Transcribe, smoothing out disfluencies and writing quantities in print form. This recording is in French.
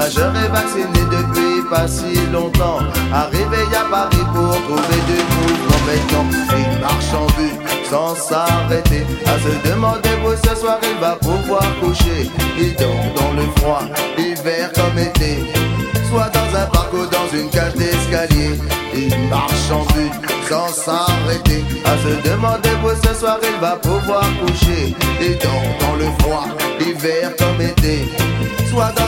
majeur et vacciné depuis pas si longtemps. Arrivé à Paris pour trouver du mouvement. Maintenant il marche en but sans s'arrêter, à se demander où ce soir il va pouvoir coucher. Il dort dans le froid, hiver comme été, soit dans un parc ou dans une cage d'escalier. Il marche en but sans s'arrêter, à se demander où ce soir il va pouvoir coucher. Il dort dans le froid, hiver comme été, soit dans